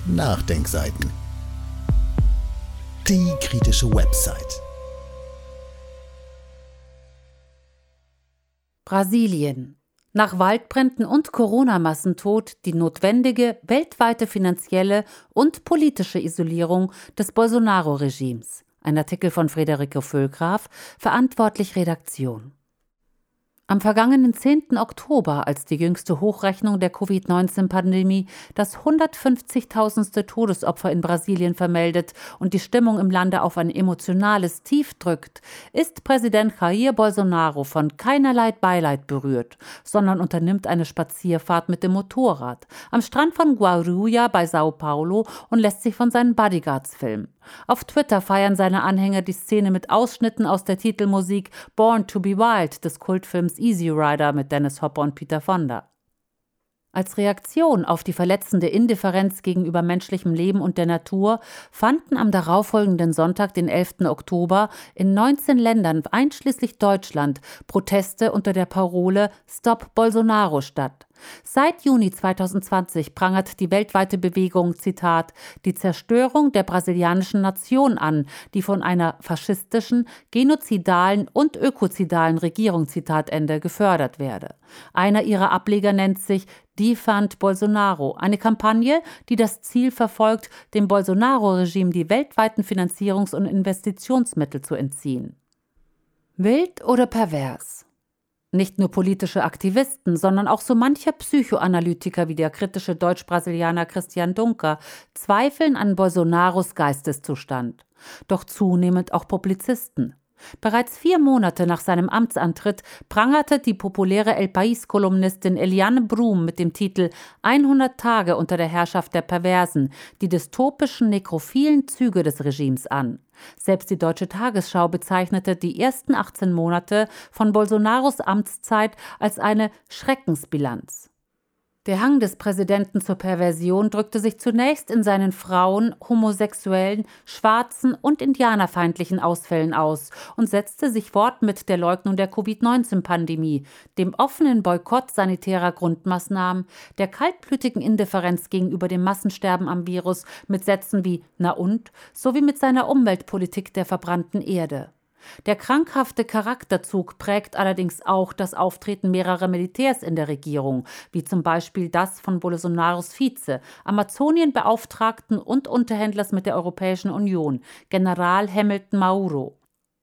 Nachdenkseiten. Die kritische Website. Brasilien. Nach Waldbränden und Corona-Massentod die notwendige weltweite finanzielle und politische Isolierung des Bolsonaro-Regimes. Ein Artikel von Friederike Füllgraf, verantwortlich Redaktion. Am vergangenen 10. Oktober, als die jüngste Hochrechnung der Covid-19-Pandemie das 150.000. Todesopfer in Brasilien vermeldet und die Stimmung im Lande auf ein emotionales Tief drückt, ist Präsident Jair Bolsonaro von keinerlei Beileid berührt, sondern unternimmt eine Spazierfahrt mit dem Motorrad am Strand von Guarulhos bei Sao Paulo und lässt sich von seinen Bodyguards filmen. Auf Twitter feiern seine Anhänger die Szene mit Ausschnitten aus der Titelmusik Born to be Wild des Kultfilms Easy Rider mit Dennis Hopper und Peter Fonda. Als Reaktion auf die verletzende Indifferenz gegenüber menschlichem Leben und der Natur fanden am darauffolgenden Sonntag, den 11. Oktober, in 19 Ländern, einschließlich Deutschland, Proteste unter der Parole Stop Bolsonaro statt. Seit Juni 2020 prangert die weltweite Bewegung, Zitat, die Zerstörung der brasilianischen Nation an, die von einer faschistischen, genozidalen und ökozidalen Regierung, Zitat Ende, gefördert werde. Einer ihrer Ableger nennt sich Defund Bolsonaro, eine Kampagne, die das Ziel verfolgt, dem Bolsonaro-Regime die weltweiten Finanzierungs- und Investitionsmittel zu entziehen. Wild oder pervers? Nicht nur politische Aktivisten, sondern auch so mancher Psychoanalytiker wie der kritische Deutsch-Brasilianer Christian Dunker zweifeln an Bolsonaros Geisteszustand. Doch zunehmend auch Publizisten. Bereits 4 Monate nach seinem Amtsantritt prangerte die populäre El País-Kolumnistin Eliane Brum mit dem Titel 100 Tage unter der Herrschaft der Perversen die dystopischen, nekrophilen Züge des Regimes an. Selbst die Deutsche Tagesschau bezeichnete die ersten 18 Monate von Bolsonaros Amtszeit als eine Schreckensbilanz. Der Hang des Präsidenten zur Perversion drückte sich zunächst in seinen Frauen-, homosexuellen, schwarzen und indianerfeindlichen Ausfällen aus und setzte sich fort mit der Leugnung der Covid-19-Pandemie, dem offenen Boykott sanitärer Grundmaßnahmen, der kaltblütigen Indifferenz gegenüber dem Massensterben am Virus mit Sätzen wie »Na und?« sowie mit seiner Umweltpolitik der verbrannten Erde. Der krankhafte Charakterzug prägt allerdings auch das Auftreten mehrerer Militärs in der Regierung, wie zum Beispiel das von Bolsonaros Vize, Amazonienbeauftragten und Unterhändlers mit der Europäischen Union, General Hamilton Mauro.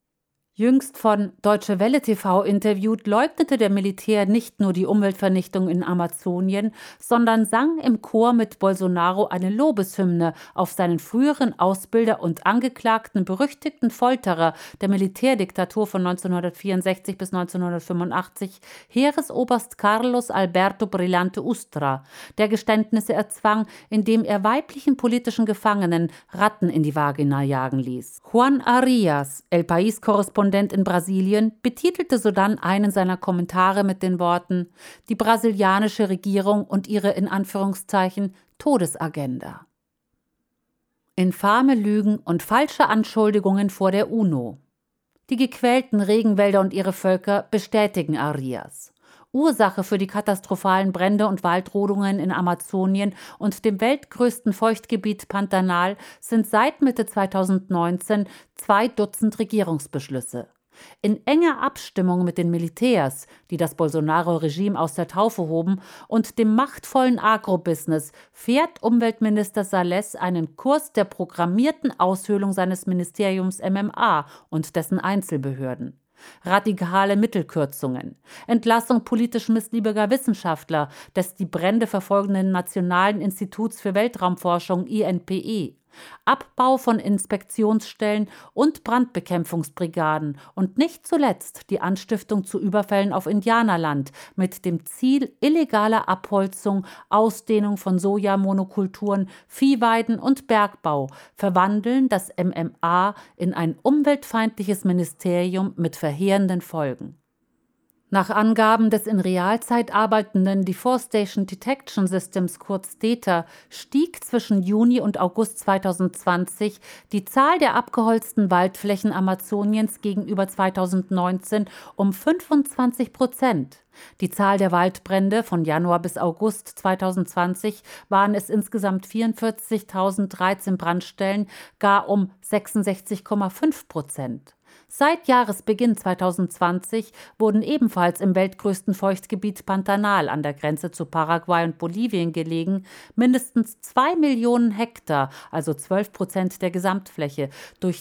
Jüngst von Deutsche Welle TV interviewt, leugnete der Militär nicht nur die Umweltvernichtung in Amazonien, sondern sang im Chor mit Bolsonaro eine Lobeshymne auf seinen früheren Ausbilder und angeklagten berüchtigten Folterer der Militärdiktatur von 1964 bis 1985, Heeresoberst Carlos Alberto Brilhante Ustra, der Geständnisse erzwang, indem er weiblichen politischen Gefangenen Ratten in die Vagina jagen ließ. Juan Arias, El País-Korrespondent in Brasilien, betitelte sodann einen seiner Kommentare mit den Worten »Die brasilianische Regierung und ihre in Anführungszeichen Todesagenda«. Infame Lügen und falsche Anschuldigungen vor der UNO. Die gequälten Regenwälder und ihre Völker bestätigen Arias. Ursache für die katastrophalen Brände und Waldrodungen in Amazonien und dem weltgrößten Feuchtgebiet Pantanal sind seit Mitte 2019 2 Dutzend Regierungsbeschlüsse. In enger Abstimmung mit den Militärs, die das Bolsonaro-Regime aus der Taufe hoben, und dem machtvollen Agrobusiness fährt Umweltminister Salles einen Kurs der programmierten Aushöhlung seines Ministeriums MMA und dessen Einzelbehörden. Radikale Mittelkürzungen, Entlassung politisch missliebiger Wissenschaftler des die Brände verfolgenden Nationalen Instituts für Weltraumforschung INPE, Abbau von Inspektionsstellen und Brandbekämpfungsbrigaden und nicht zuletzt die Anstiftung zu Überfällen auf Indianerland mit dem Ziel illegaler Abholzung, Ausdehnung von Sojamonokulturen, Viehweiden und Bergbau verwandeln das MMA in ein umweltfeindliches Ministerium mit verheerenden Folgen. Nach Angaben des in Realzeit arbeitenden Deforestation Detection Systems, kurz DETA, stieg zwischen Juni und August 2020 die Zahl der abgeholzten Waldflächen Amazoniens gegenüber 2019 um 25%. Die Zahl der Waldbrände von Januar bis August 2020 waren es insgesamt 44.013 Brandstellen, gar um 66,5%. Seit Jahresbeginn 2020 wurden ebenfalls im weltgrößten Feuchtgebiet Pantanal an der Grenze zu Paraguay und Bolivien gelegen mindestens 2 Millionen Hektar, also 12% der Gesamtfläche, durch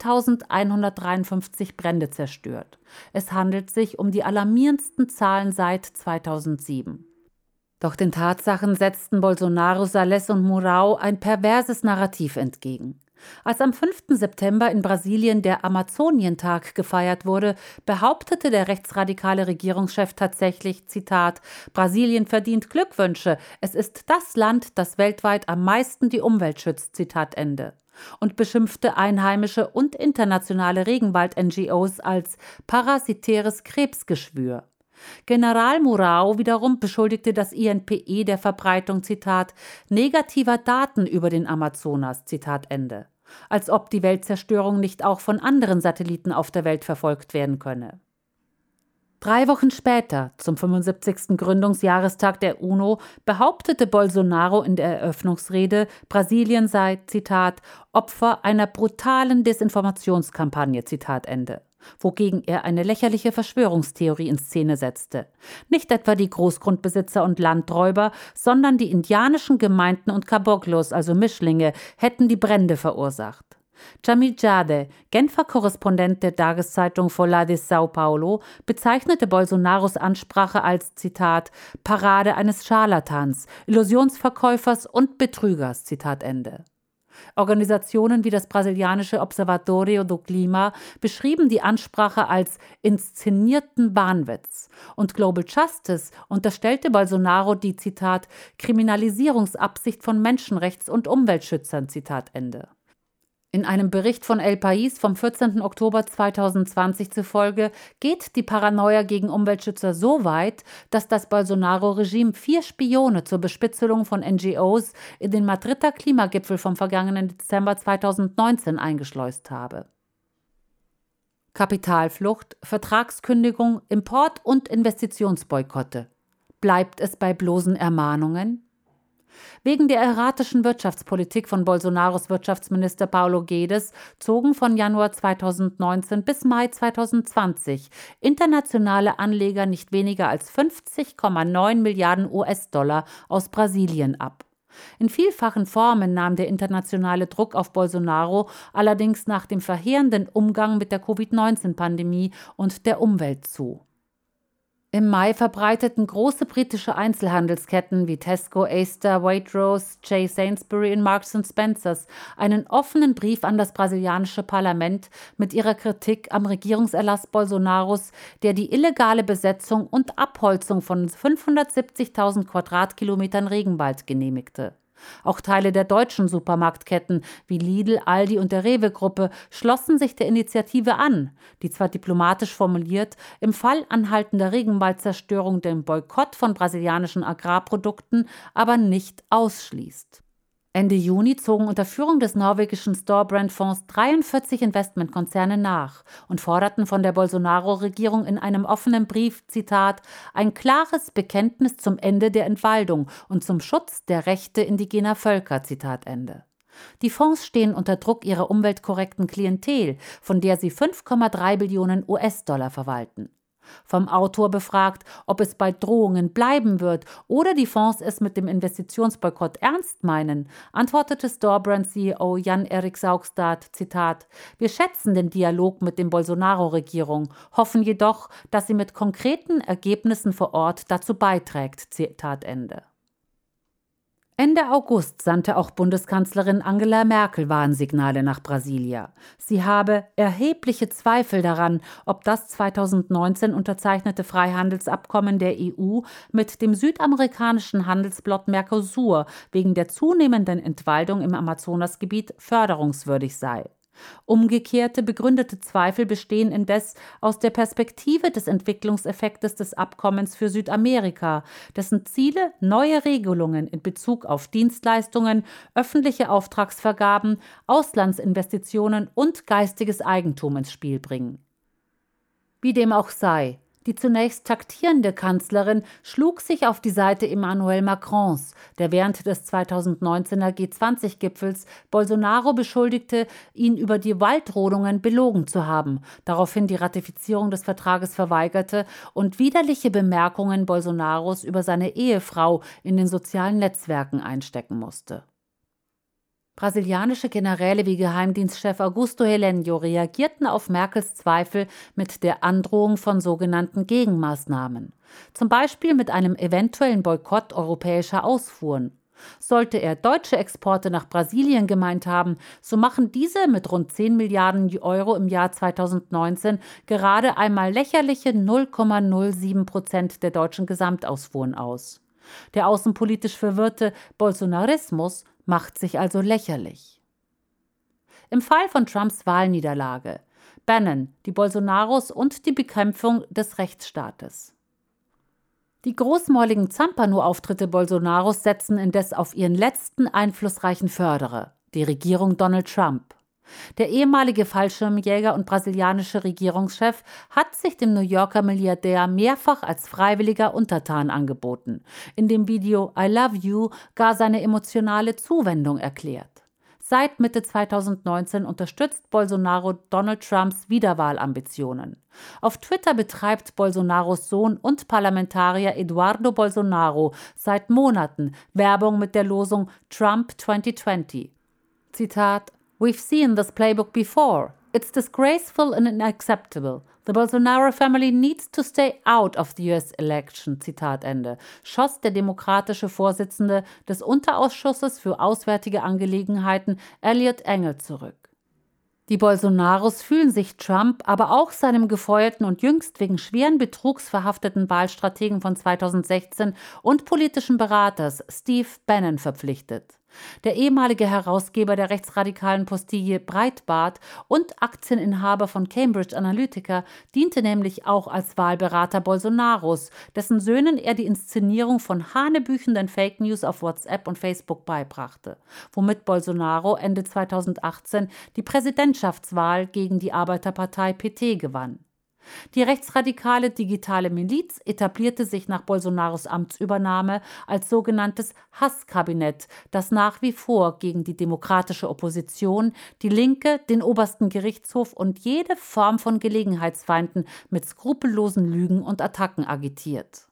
10.153 Brände zerstört. Es handelt sich um die alarmierendsten Zahlen seit 2007. Doch den Tatsachen setzten Bolsonaro, Salles und Mourão ein perverses Narrativ entgegen. Als am 5. September in Brasilien der Amazonientag gefeiert wurde, behauptete der rechtsradikale Regierungschef tatsächlich, Zitat, Brasilien verdient Glückwünsche, es ist das Land, das weltweit am meisten die Umwelt schützt, Zitat Ende. Und beschimpfte einheimische und internationale Regenwald-NGOs als parasitäres Krebsgeschwür. General Mourão wiederum beschuldigte das INPE der Verbreitung, Zitat, negativer Daten über den Amazonas, Zitat Ende. Als ob die Weltzerstörung nicht auch von anderen Satelliten auf der Welt verfolgt werden könne. 3 Wochen später, zum 75. Gründungsjahrestag der UNO, behauptete Bolsonaro in der Eröffnungsrede, Brasilien sei, Zitat, Opfer einer brutalen Desinformationskampagne, Zitat Ende. Wogegen er eine lächerliche Verschwörungstheorie in Szene setzte. Nicht etwa die Großgrundbesitzer und Landräuber, sondern die indianischen Gemeinden und Caboclos, also Mischlinge, hätten die Brände verursacht. Jamil Jade, Genfer Korrespondent der Tageszeitung Folha de São Paulo, bezeichnete Bolsonaros Ansprache als, Zitat, Parade eines Scharlatans, Illusionsverkäufers und Betrügers, Zitat Ende. Organisationen wie das brasilianische Observatório do Clima beschrieben die Ansprache als inszenierten Wahnwitz. Und Global Justice unterstellte Bolsonaro die, Zitat, Kriminalisierungsabsicht von Menschenrechts- und Umweltschützern, Zitat Ende. In einem Bericht von El País vom 14. Oktober 2020 zufolge geht die Paranoia gegen Umweltschützer so weit, dass das Bolsonaro-Regime 4 Spione zur Bespitzelung von NGOs in den Madrider Klimagipfel vom vergangenen Dezember 2019 eingeschleust habe. Kapitalflucht, Vertragskündigung, Import- und Investitionsboykotte. Bleibt es bei bloßen Ermahnungen? Wegen der erratischen Wirtschaftspolitik von Bolsonaros Wirtschaftsminister Paulo Guedes zogen von Januar 2019 bis Mai 2020 internationale Anleger nicht weniger als 50,9 Milliarden US-Dollar aus Brasilien ab. In vielfachen Formen nahm der internationale Druck auf Bolsonaro allerdings nach dem verheerenden Umgang mit der Covid-19-Pandemie und der Umwelt zu. Im Mai verbreiteten große britische Einzelhandelsketten wie Tesco, Asda, Waitrose, J. Sainsbury und Marks & Spencers einen offenen Brief an das brasilianische Parlament mit ihrer Kritik am Regierungserlass Bolsonaros, der die illegale Besetzung und Abholzung von 570.000 Quadratkilometern Regenwald genehmigte. Auch Teile der deutschen Supermarktketten wie Lidl, Aldi und der Rewe-Gruppe schlossen sich der Initiative an, die zwar diplomatisch formuliert im Fall anhaltender Regenwaldzerstörung den Boykott von brasilianischen Agrarprodukten aber nicht ausschließt. Ende Juni zogen unter Führung des norwegischen Storebrand-Fonds 43 Investmentkonzerne nach und forderten von der Bolsonaro-Regierung in einem offenen Brief, Zitat, ein klares Bekenntnis zum Ende der Entwaldung und zum Schutz der Rechte indigener Völker, Zitat Ende. Die Fonds stehen unter Druck ihrer umweltkorrekten Klientel, von der sie 5,3 Billionen US-Dollar verwalten. Vom Autor befragt, ob es bei Drohungen bleiben wird oder die Fonds es mit dem Investitionsboykott ernst meinen, antwortete Storebrand-CEO Jan-Erik Saugstad, Zitat, wir schätzen den Dialog mit der Bolsonaro-Regierung, hoffen jedoch, dass sie mit konkreten Ergebnissen vor Ort dazu beiträgt, Zitat Ende. Ende August sandte auch Bundeskanzlerin Angela Merkel Warnsignale nach Brasilia. Sie habe erhebliche Zweifel daran, ob das 2019 unterzeichnete Freihandelsabkommen der EU mit dem südamerikanischen Handelsblock Mercosur wegen der zunehmenden Entwaldung im Amazonasgebiet förderungswürdig sei. Umgekehrte begründete Zweifel bestehen indes aus der Perspektive des Entwicklungseffektes des Abkommens für Südamerika, dessen Ziele neue Regelungen in Bezug auf Dienstleistungen, öffentliche Auftragsvergaben, Auslandsinvestitionen und geistiges Eigentum ins Spiel bringen. Wie dem auch sei, die zunächst taktierende Kanzlerin schlug sich auf die Seite Emmanuel Macrons, der während des 2019er G20-Gipfels Bolsonaro beschuldigte, ihn über die Waldrodungen belogen zu haben, daraufhin die Ratifizierung des Vertrages verweigerte und widerliche Bemerkungen Bolsonaros über seine Ehefrau in den sozialen Netzwerken einstecken musste. Brasilianische Generäle wie Geheimdienstchef Augusto Heleno reagierten auf Merkels Zweifel mit der Androhung von sogenannten Gegenmaßnahmen, zum Beispiel mit einem eventuellen Boykott europäischer Ausfuhren. Sollte er deutsche Exporte nach Brasilien gemeint haben, so machen diese mit rund 10 Milliarden Euro im Jahr 2019 gerade einmal lächerliche 0,07% der deutschen Gesamtausfuhren aus. Der außenpolitisch verwirrte Bolsonarismus macht sich also lächerlich. Im Fall von Trumps Wahlniederlage: Bannon, die Bolsonaros und die Bekämpfung des Rechtsstaates. Die großmäuligen Zampano-Auftritte Bolsonaros setzen indes auf ihren letzten einflussreichen Förderer, die Regierung Donald Trump. Der ehemalige Fallschirmjäger und brasilianische Regierungschef hat sich dem New Yorker Milliardär mehrfach als freiwilliger Untertan angeboten, in dem Video I Love You gar seine emotionale Zuwendung erklärt. Seit Mitte 2019 unterstützt Bolsonaro Donald Trumps Wiederwahlambitionen. Auf Twitter betreibt Bolsonaros Sohn und Parlamentarier Eduardo Bolsonaro seit Monaten Werbung mit der Losung Trump 2020. Zitat: "We've seen this playbook before. It's disgraceful and unacceptable. The Bolsonaro family needs to stay out of the US election." Zitat Ende, schoss der demokratische Vorsitzende des Unterausschusses für Auswärtige Angelegenheiten Eliot Engel zurück. Die Bolsonaros fühlen sich Trump, aber auch seinem gefeuerten und jüngst wegen schweren Betrugs verhafteten Wahlstrategen von 2016 und politischen Beraters Steve Bannon verpflichtet. Der ehemalige Herausgeber der rechtsradikalen Postille Breitbart und Aktieninhaber von Cambridge Analytica diente nämlich auch als Wahlberater Bolsonaros, dessen Söhnen er die Inszenierung von hanebüchenden Fake News auf WhatsApp und Facebook beibrachte, womit Bolsonaro Ende 2018 die Präsidentschaftswahl gegen die Arbeiterpartei PT gewann. Die rechtsradikale digitale Miliz etablierte sich nach Bolsonaros Amtsübernahme als sogenanntes Hasskabinett, das nach wie vor gegen die demokratische Opposition, die Linke, den obersten Gerichtshof und jede Form von Gelegenheitsfeinden mit skrupellosen Lügen und Attacken agitiert.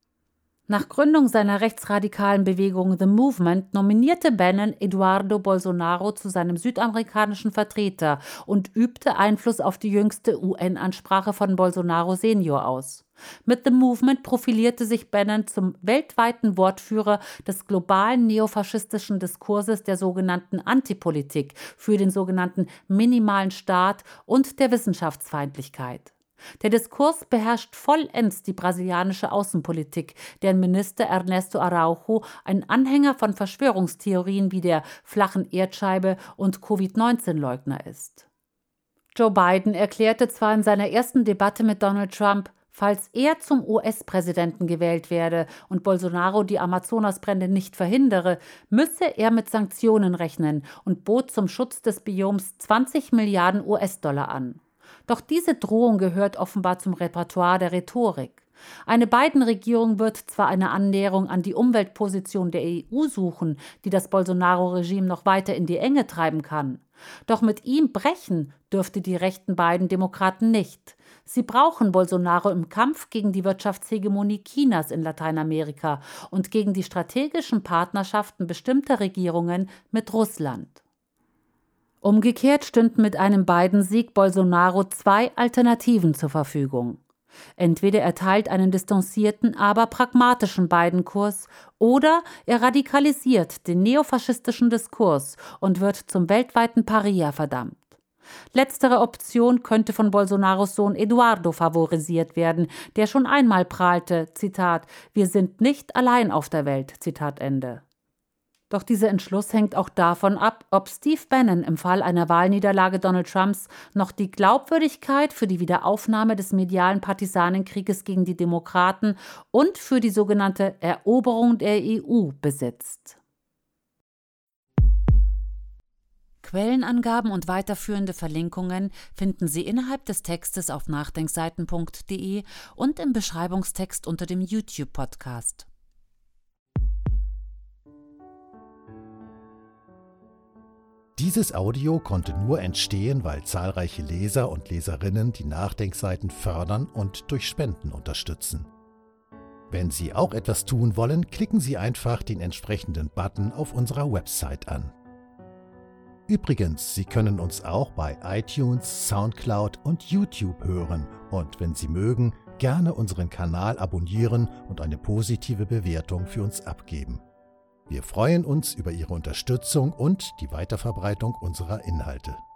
Nach Gründung seiner rechtsradikalen Bewegung The Movement nominierte Bannon Eduardo Bolsonaro zu seinem südamerikanischen Vertreter und übte Einfluss auf die jüngste UN-Ansprache von Bolsonaro Senior aus. Mit The Movement profilierte sich Bannon zum weltweiten Wortführer des globalen neofaschistischen Diskurses der sogenannten Antipolitik für den sogenannten minimalen Staat und der Wissenschaftsfeindlichkeit. Der Diskurs beherrscht vollends die brasilianische Außenpolitik, deren Minister Ernesto Araujo ein Anhänger von Verschwörungstheorien wie der flachen Erdscheibe und Covid-19-Leugner ist. Joe Biden erklärte zwar in seiner ersten Debatte mit Donald Trump, falls er zum US-Präsidenten gewählt werde und Bolsonaro die Amazonasbrände nicht verhindere, müsse er mit Sanktionen rechnen und bot zum Schutz des Bioms 20 Milliarden US-Dollar an. Doch diese Drohung gehört offenbar zum Repertoire der Rhetorik. Eine Biden-Regierung wird zwar eine Annäherung an die Umweltposition der EU suchen, die das Bolsonaro-Regime noch weiter in die Enge treiben kann. Doch mit ihm brechen dürfte die rechten Biden-Demokraten nicht. Sie brauchen Bolsonaro im Kampf gegen die Wirtschaftshegemonie Chinas in Lateinamerika und gegen die strategischen Partnerschaften bestimmter Regierungen mit Russland. Umgekehrt stünden mit einem Biden-Sieg Bolsonaro zwei Alternativen zur Verfügung. Entweder er teilt einen distanzierten, aber pragmatischen Biden-Kurs oder er radikalisiert den neofaschistischen Diskurs und wird zum weltweiten Paria verdammt. Letztere Option könnte von Bolsonaros Sohn Eduardo favorisiert werden, der schon einmal prahlte, Zitat, "Wir sind nicht allein auf der Welt", Zitat Ende. Doch dieser Entschluss hängt auch davon ab, ob Steve Bannon im Fall einer Wahlniederlage Donald Trumps noch die Glaubwürdigkeit für die Wiederaufnahme des medialen Partisanenkrieges gegen die Demokraten und für die sogenannte Eroberung der EU besitzt. Quellenangaben und weiterführende Verlinkungen finden Sie innerhalb des Textes auf nachdenkseiten.de und im Beschreibungstext unter dem YouTube-Podcast. Dieses Audio konnte nur entstehen, weil zahlreiche Leser und Leserinnen die Nachdenkseiten fördern und durch Spenden unterstützen. Wenn Sie auch etwas tun wollen, klicken Sie einfach den entsprechenden Button auf unserer Website an. Übrigens, Sie können uns auch bei iTunes, Soundcloud und YouTube hören und wenn Sie mögen, gerne unseren Kanal abonnieren und eine positive Bewertung für uns abgeben. Wir freuen uns über Ihre Unterstützung und die Weiterverbreitung unserer Inhalte.